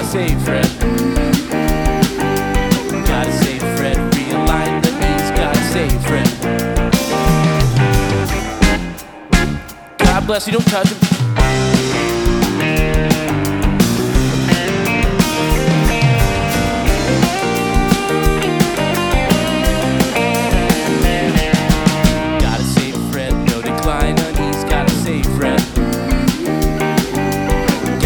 save Fred. Gotta save Fred. Realign the knees. Gotta save Fred. God bless you. Don't touch him.